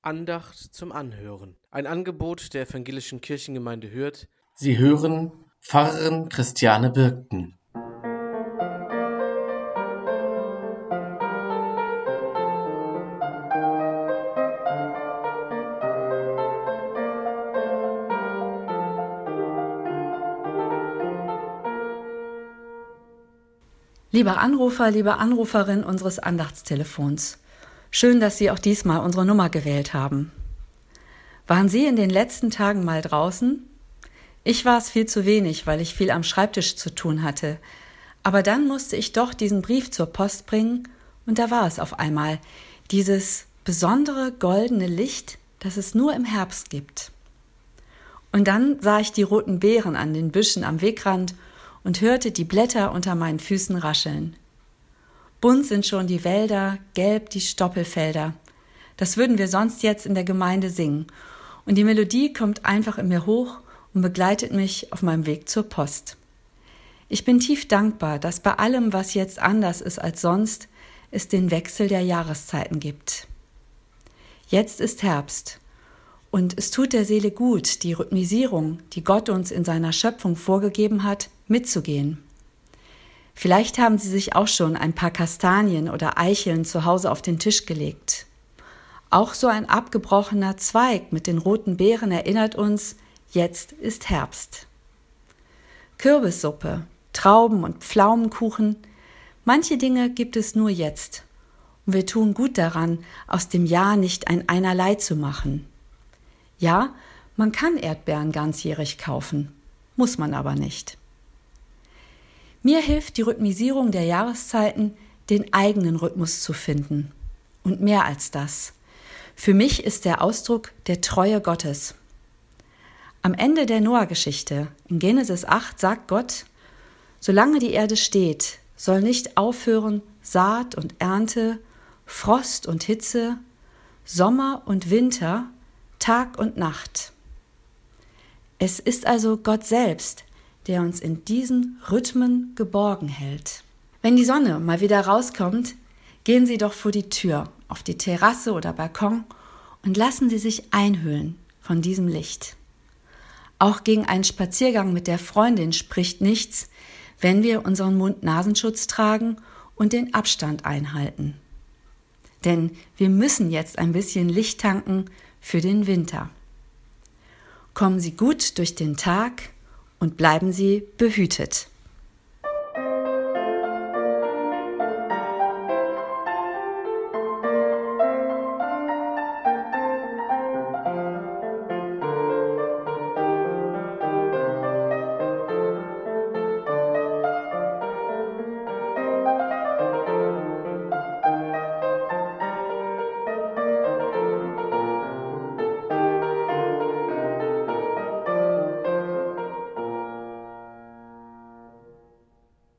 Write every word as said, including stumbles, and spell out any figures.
Andacht zum Anhören. Ein Angebot der Evangelischen Kirchengemeinde Hürth. Sie hören Pfarrerin Christiane Birkten. Lieber Anrufer, liebe Anruferin unseres Andachtstelefons, schön, dass Sie auch diesmal unsere Nummer gewählt haben. Waren Sie in den letzten Tagen mal draußen? Ich war es viel zu wenig, weil ich viel am Schreibtisch zu tun hatte. Aber dann musste ich doch diesen Brief zur Post bringen und da war es auf einmal, dieses besondere goldene Licht, das es nur im Herbst gibt. Und dann sah ich die roten Beeren an den Büschen am Wegrand und hörte die Blätter unter meinen Füßen rascheln. Bunt sind schon die Wälder, gelb die Stoppelfelder. Das würden wir sonst jetzt in der Gemeinde singen. Und die Melodie kommt einfach in mir hoch und begleitet mich auf meinem Weg zur Post. Ich bin tief dankbar, dass bei allem, was jetzt anders ist als sonst, es den Wechsel der Jahreszeiten gibt. Jetzt ist Herbst. Und es tut der Seele gut, die Rhythmisierung, die Gott uns in seiner Schöpfung vorgegeben hat, mitzugehen. Vielleicht haben Sie sich auch schon ein paar Kastanien oder Eicheln zu Hause auf den Tisch gelegt. Auch so ein abgebrochener Zweig mit den roten Beeren erinnert uns, jetzt ist Herbst. Kürbissuppe, Trauben und Pflaumenkuchen, manche Dinge gibt es nur jetzt. Und wir tun gut daran, aus dem Jahr nicht ein Einerlei zu machen. Ja, man kann Erdbeeren ganzjährig kaufen, muss man aber nicht. Mir hilft die Rhythmisierung der Jahreszeiten, den eigenen Rhythmus zu finden. Und mehr als das. Für mich ist der Ausdruck der Treue Gottes. Am Ende der Noah-Geschichte, in Genesis acht, sagt Gott, solange die Erde steht, soll nicht aufhören Saat und Ernte, Frost und Hitze, Sommer und Winter, Tag und Nacht. Es ist also Gott selbst, der uns in diesen Rhythmen geborgen hält. Wenn die Sonne mal wieder rauskommt, gehen Sie doch vor die Tür, auf die Terrasse oder Balkon und lassen Sie sich einhüllen von diesem Licht. Auch gegen einen Spaziergang mit der Freundin spricht nichts, wenn wir unseren Mund-Nasenschutz tragen und den Abstand einhalten. Denn wir müssen jetzt ein bisschen Licht tanken für den Winter. Kommen Sie gut durch den Tag und bleiben Sie behütet.